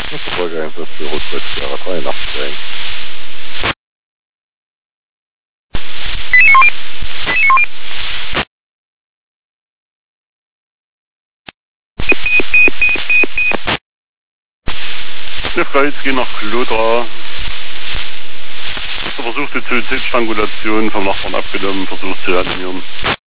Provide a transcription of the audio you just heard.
Verfolgereinsatz für Rot-Weiß 83 ein. Der Freiz geht nach Klotra. Versuchte Suizidstrangulation vom Nachbarn abgenommen, versucht zu reanimieren.